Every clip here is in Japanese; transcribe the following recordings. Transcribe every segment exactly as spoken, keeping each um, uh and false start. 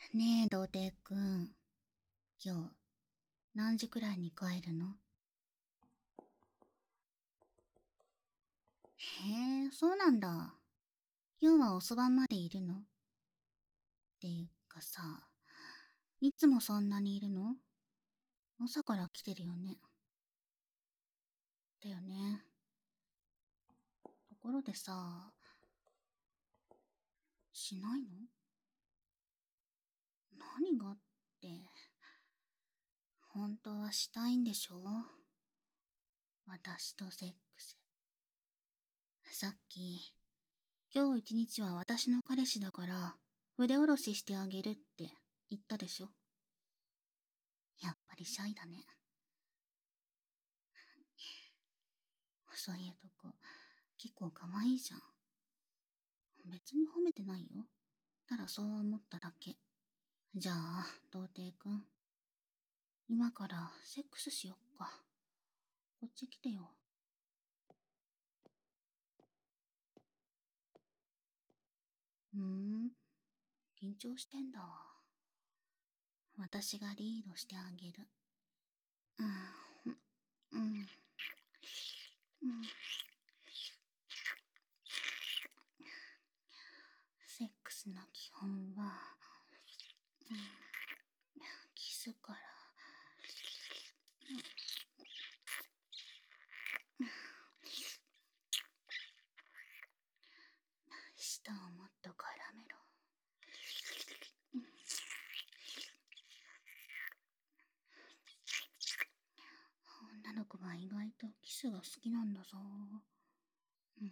ねえ、童貞くん。今日、何時くらいに帰るの？へえ、そうなんだ。今日は遅番までいるの？っていうかさ、いつもそんなにいるの？朝から来てるよね。だよね。ところでさ、しないの？何がって、本当はしたいんでしょ？私とセックス。さっき、今日一日は私の彼氏だから、腕下ろししてあげるって言ったでしょ？やっぱりシャイだね。そういうとこ、結構可愛いじゃん。別に褒めてないよ。ただそう思っただけ。じゃあ、童貞くん。今からセックスしよっか。こっち来てよ。うーん、緊張してんだわ。私がリードしてあげる。うん、うん、うん。セックスの基本は、うん、キスから、舌をもっと絡めろ。女の子は意外とキスが好きなんだぞ。うん。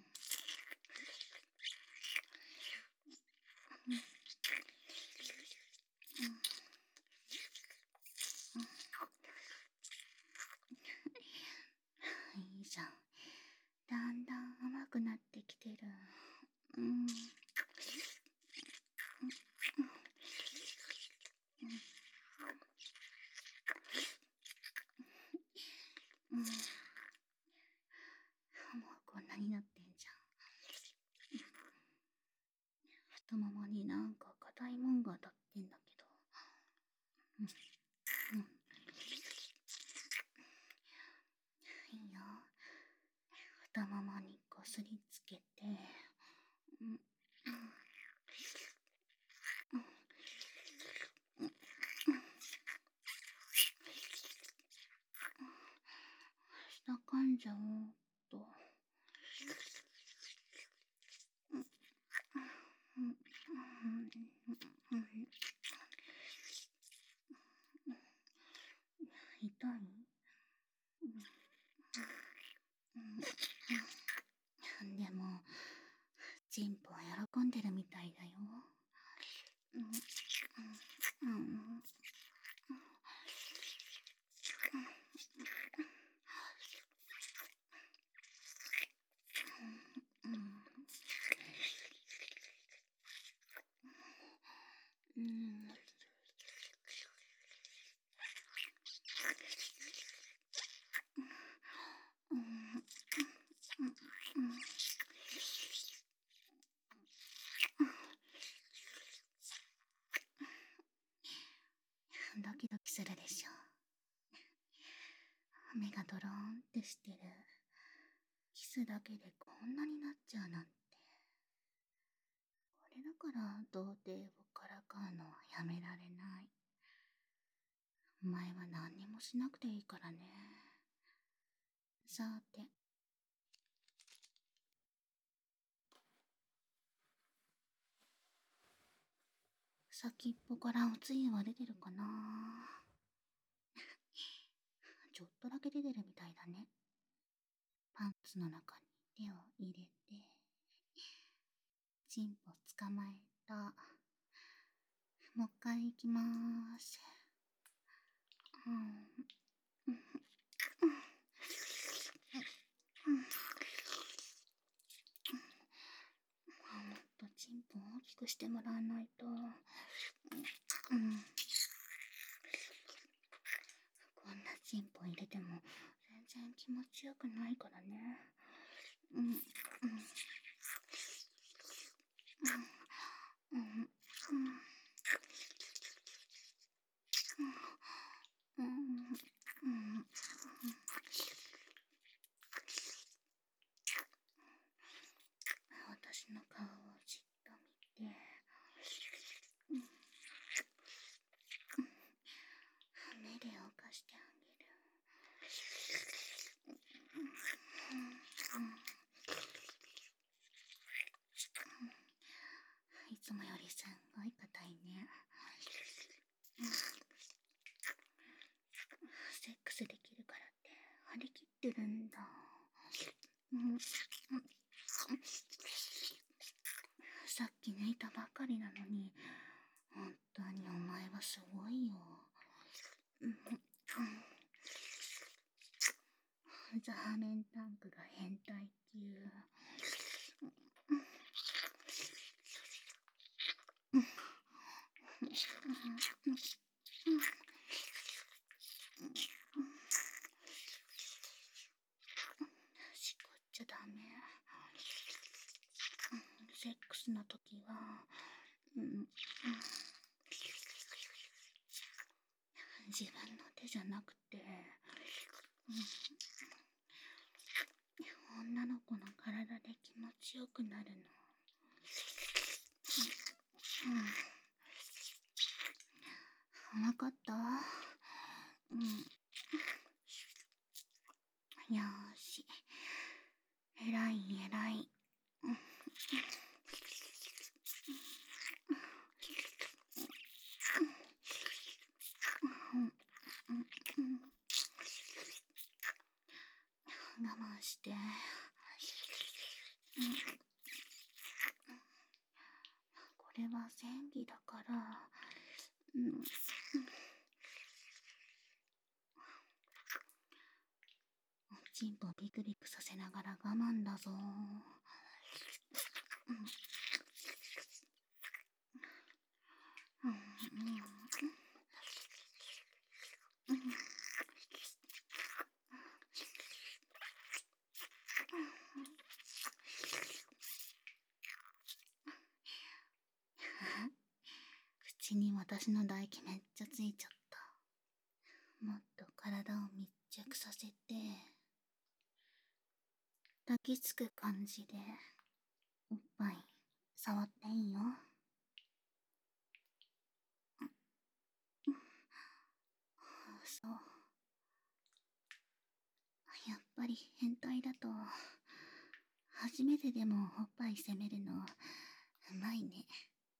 いいじゃん。だんだん甘くなってきてる。うん。うん。もうこんなになってんじゃん。太ももになんか硬いもんが当たってんだけど。うん。うん。いいよ。太ももにこすりつけて。うん。下かんじゃおうっと。うん。うん。うん。痛い？うん。でも、チンポは喜んでるみたいだよ。うん。うん。うん。うん。うん。うん。ドキドキするでしょ？目がドローンってしてる。キスだけでこんなになっちゃうなんて。これだから童貞をからかうのはやめられない。お前は何にもしなくていいからね。さて。先っぽからおつゆは出てるかな？ちょっとだけ出てるみたいだね。パンツの中に手を入れて、チンポ捕まえた。もう一回行きまーす。うん。うん。うん。もっとチンポ大きくしてもらわないと。うん。こんなチンポ入れても全然気持ちよくないからね。うん。うん。うん。うん。うん。 ってるんだ。うん、さっき抜いたばかりなのに、本当にお前はすごいよ。うん、ザーメンタンクが変態級。しこっちゃダメ。セックスの時は、うん、自分の手じゃなくて、うん、女の子の体で気持ちよくなるの。うん、わかった？うん。よーし。えらいえらい。うん、我慢して。うん、これは戦技だから、うん、チンポビクビクさせながら我慢だぞ。うん、うん、うん、口に私の唾液めっちゃついちゃった。もっと体を密着させて、抱きつく感じで、おっぱい触っていいよ。そう。やっぱり変態だと、初めてでもおっぱい攻めるの、うまいね。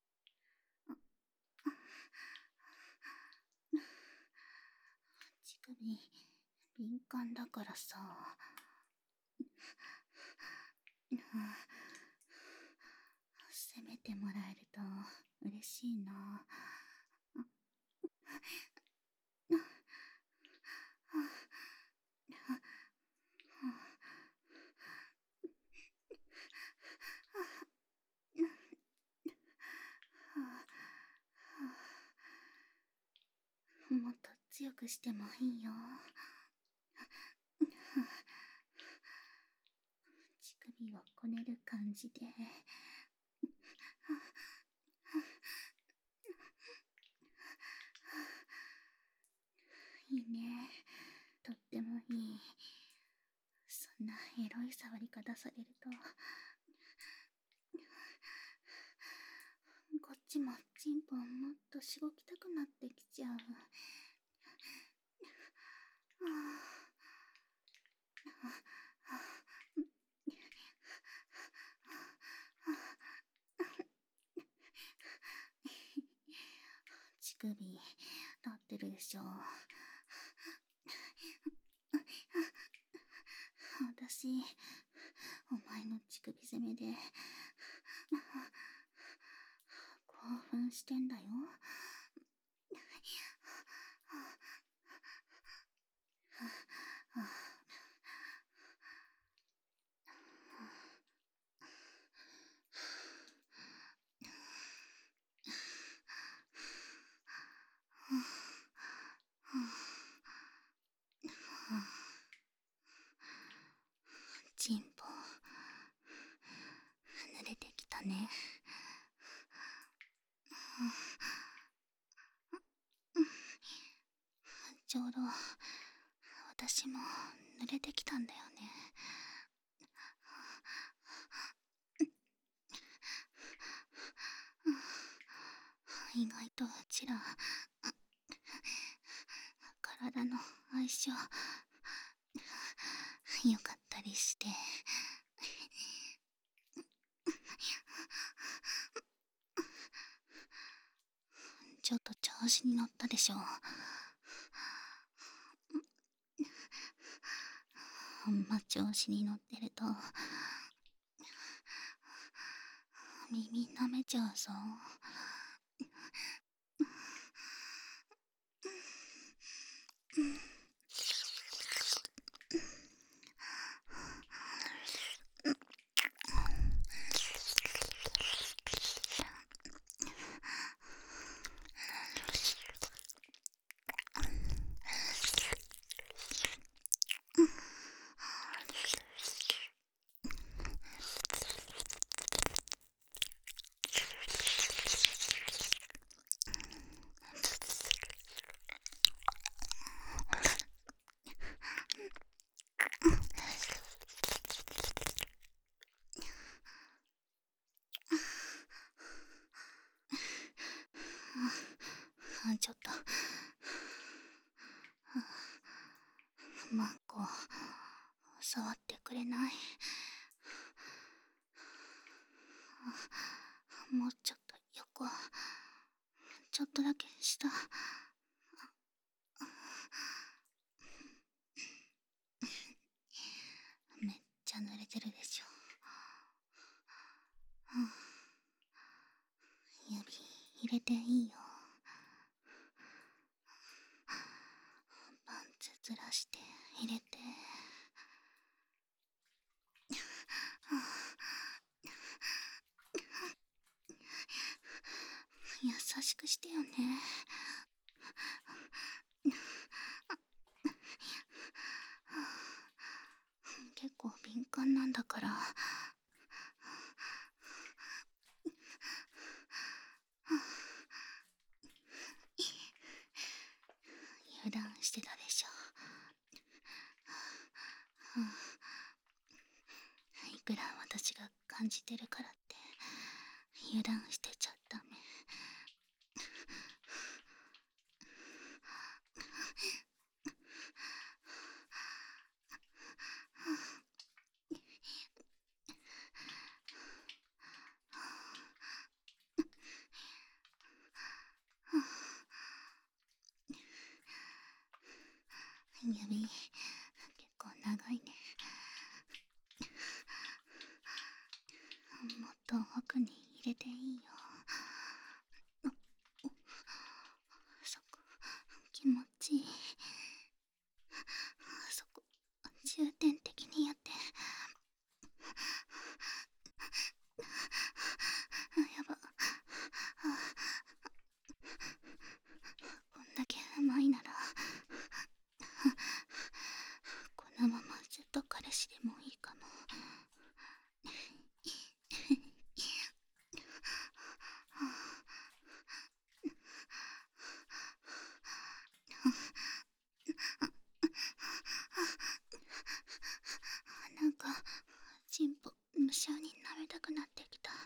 乳首、敏感だからさ。攻めてもらえると嬉しいな。もっと強くしてもいいよ。乳首をこねる感じで。いいね。とってもいい。そんなエロい触り方されると、こっちもチンポンもっとしごきたくなってきちゃう。乳首立ってるでしょ。私、お前の乳首攻めで興奮してんだよ。チンポ濡れてきたね。ちょうど私も濡れてきたんだよね。意外とうちら体の相性良かったりして。ちょっと調子に乗ったでしょ。 あんま調子に乗ってると耳舐めちゃうぞ。ちょっとマンコ触ってくれない？もうちょっと横、ちょっとだけ下。めっちゃ濡れてるでしょ。指入れていいよ。パンツずらして入れて。優しくしてよね。結構敏感なんだから。油断してたでしょ。いくら私が感じてるからって油断してちゃダメ。指結構長いね。もっと奥に入れていいよ。そこ気持ちいい。そこ重点的にやって。やば。こんだけうまいならこのままずっと彼氏でもいいかも。なんかチンポ無性に舐めたくなってきた。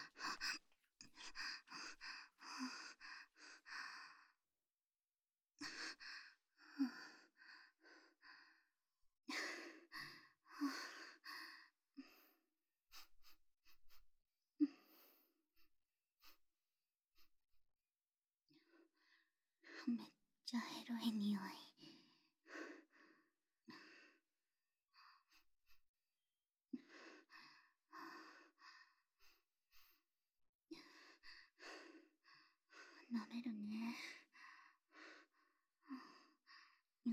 めっちゃエロい匂い。舐めるね。うん。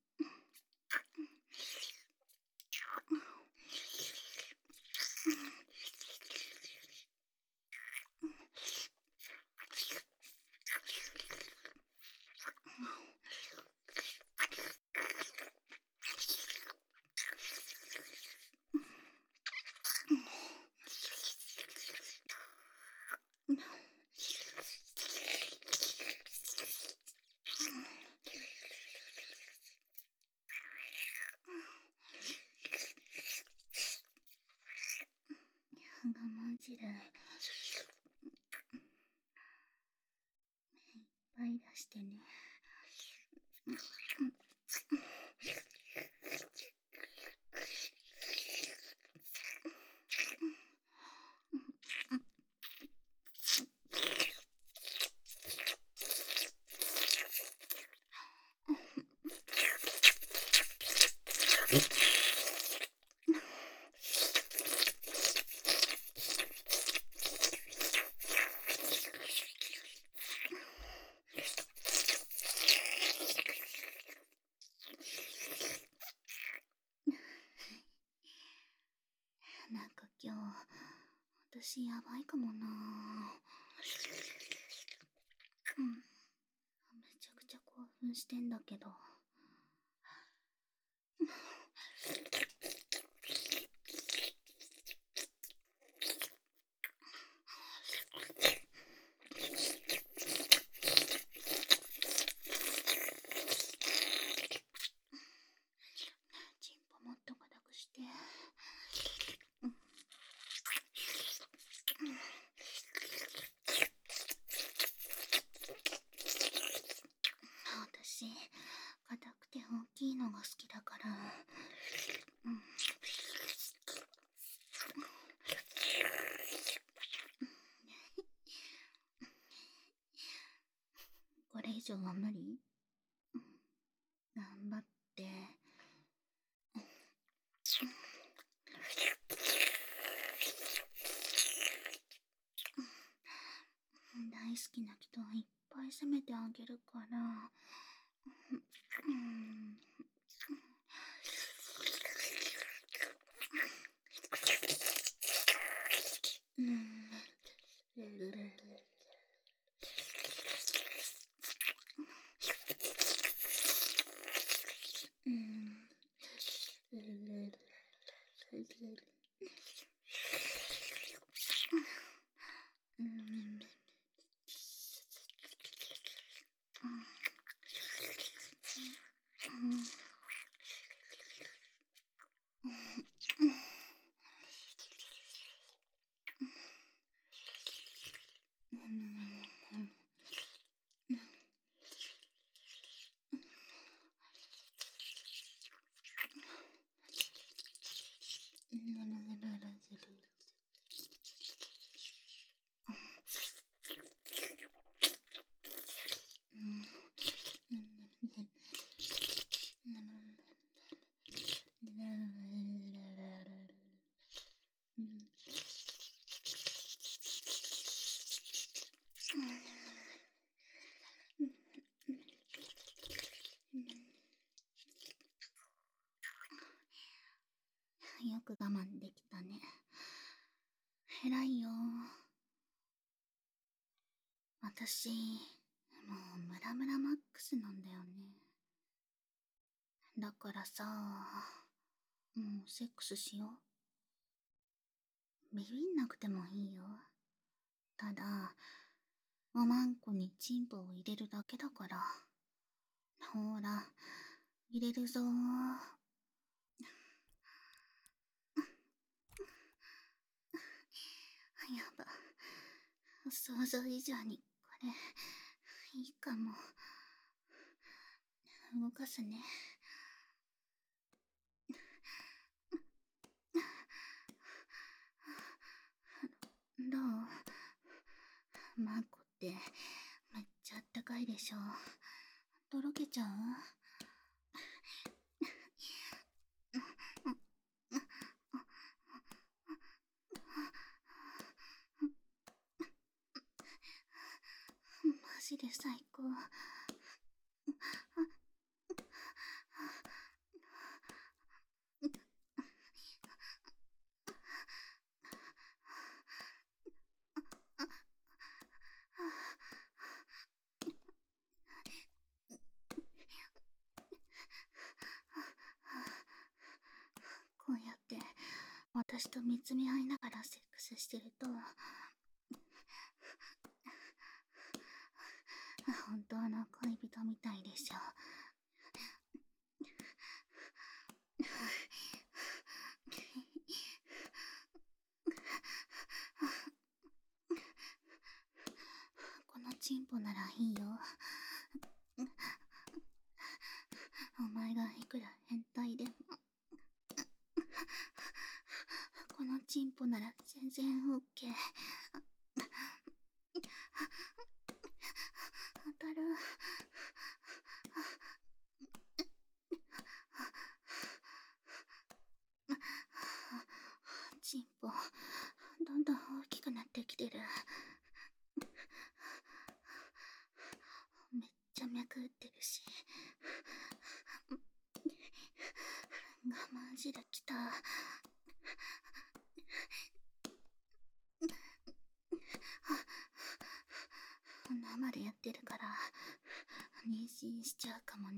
我慢汁いっぱい出してね。 なんか今日、私やばいかもな。うん。めちゃくちゃ興奮してんだけど。チンポもっと硬くして。うん。私、硬くて大きいのが好きだから。うん。これ以上は無理？うん。頑張って。大好きな人はいっぱい責めてあげるから。うん。うん。うん。うん。よく我慢できたね。偉いよ。私、もうムラムラマックスなんだよね。だからさ、もうセックスしよう。ビビんなくてもいいよ。ただ、おまんこにチンポを入れるだけだから。ほら、入れるぞー。やば。想像以上にこれ、いいかも。動かすね。どう？マンコってめっちゃあったかいでしょ。とろけちゃう？マジで最高。こうやって私と見つめ合いながらセックスしてると、本当の恋人みたいでしょ。このチンポならいいよ。お前がいくら変態でも、このチンポなら全然オッケー。当たる。チンポどんどん大きくなってきてる。めっちゃ脈打ってるし、我慢汁きた。 までやってるから妊娠しちゃうかもね。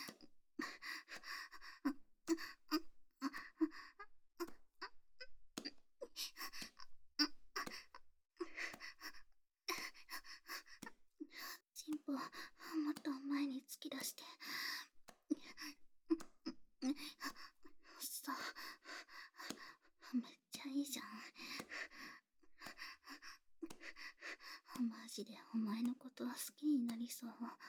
チンポもっと前に突き出して。そう、めっちゃいいじゃん。マジでお前のことは好きになりそう。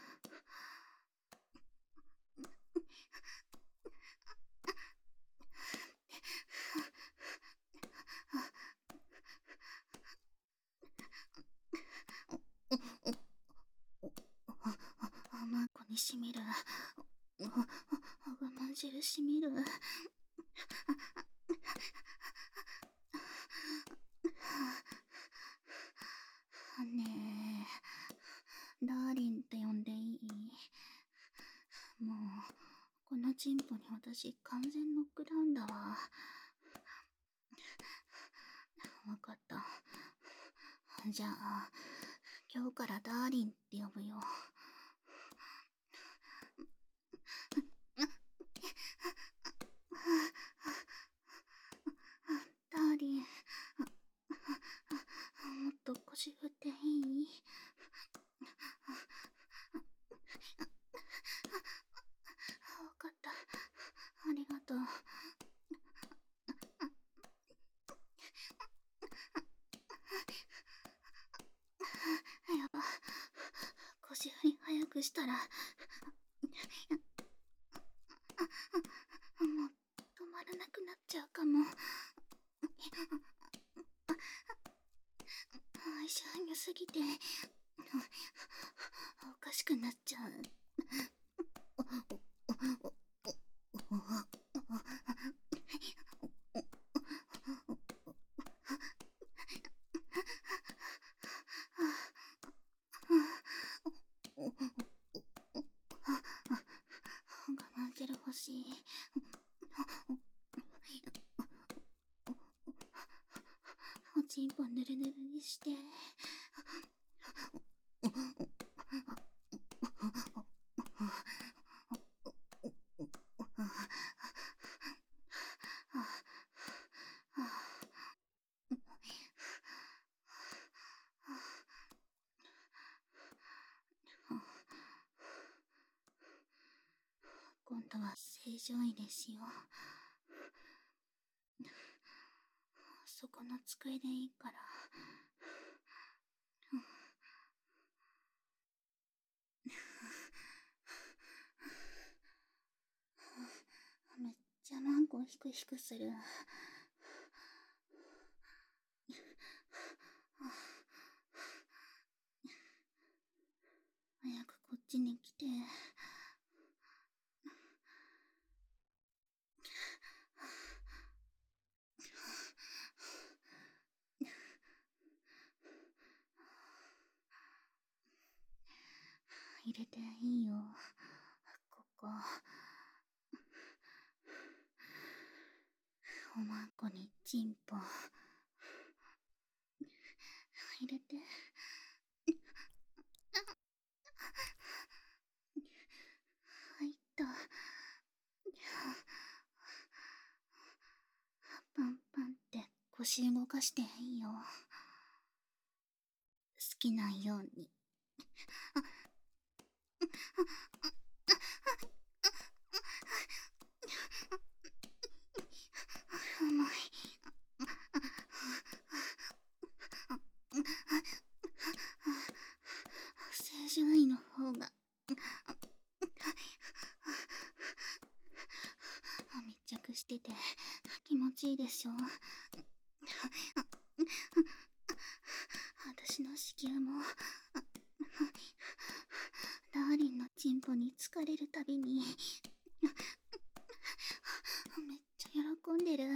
おまんこにしみる。おごまん汁しみる。ねえ、ダーリンって呼んでいい？もうこのチンポに私完全ノックダウンだわ。わかった。じゃあ今日からダーリンって呼ぶよ。ダーリン、もっと腰振っていい？わかった。ありがとう。やば。腰振り早くしたら、もう止まらなくなっちゃうかも。愛情がすぎて、おかしくなっちゃう。我慢汁欲しい。おちんぽぬるぬるにして。今度は正常位ですよ。そこの机でいいから。めっちゃマンコヒクヒクする。早くこっちに来て。入れていいよ、ここ。おまんこにチンポ入れて。入った。パンパンって腰動かしていいよ。好きなように。重い。正常位の方が密着してて気持ちいいでしょ。私の子宮もダーリンのチンポに疲れるたびにめっちゃ喜んでる。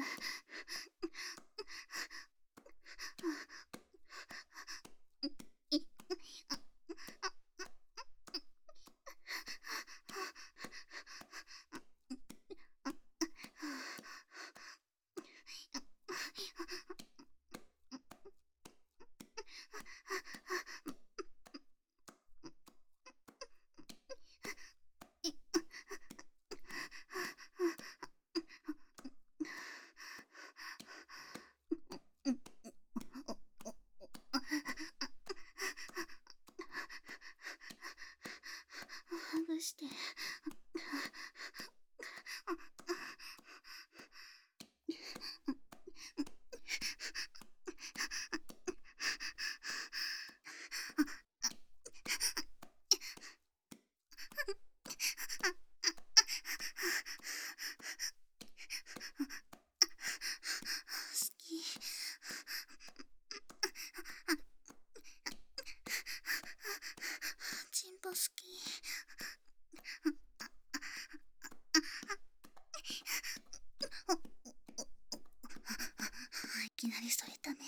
きなりそれたね。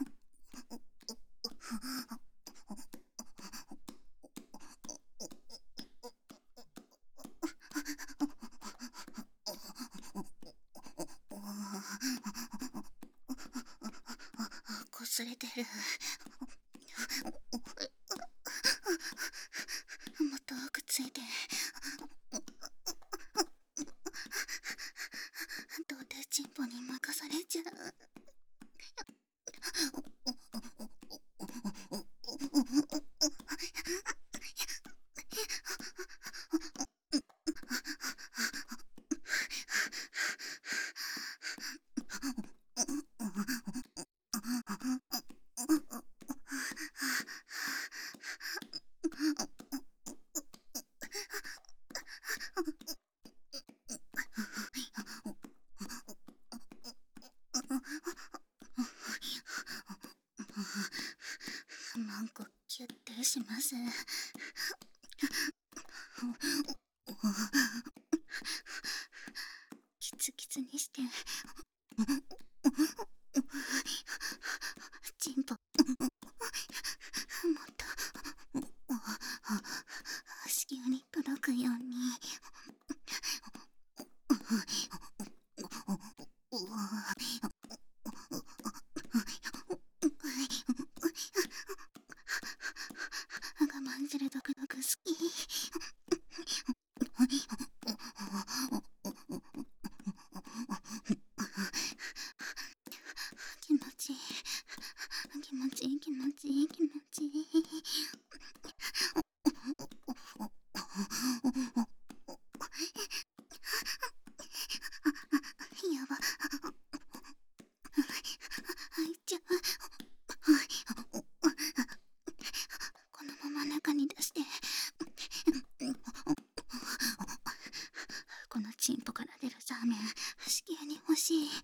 こすれてる。もっと多くついて。童貞チンポに任されちゃう。なんかキュッてします。キツキツにしてチンポもっと子宮に届くように。我慢するドクドク好き。気持ちいい気持ちいい気持ちいい気持ちいい。やば入っちゃう。このまま中に出してこのチンポから出るザーメン子宮に欲しい。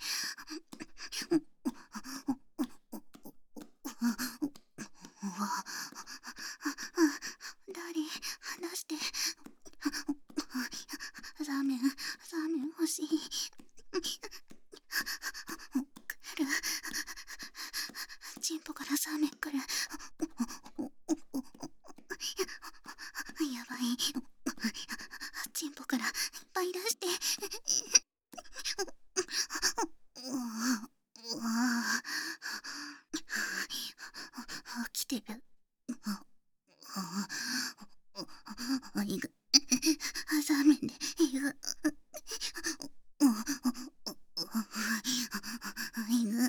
ダーリン離して。ザーメンザーメン欲しい。来る。チンポからザーメン来る。やばい。チンポからいっぱい出して。来てる。いぐザーメンでいぐいぐ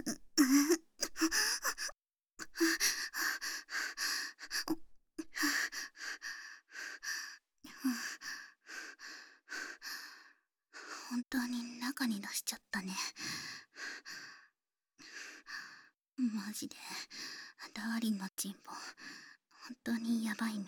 本当に中に出しちゃったね。マジでダーリンのチンポ本当にやばいね。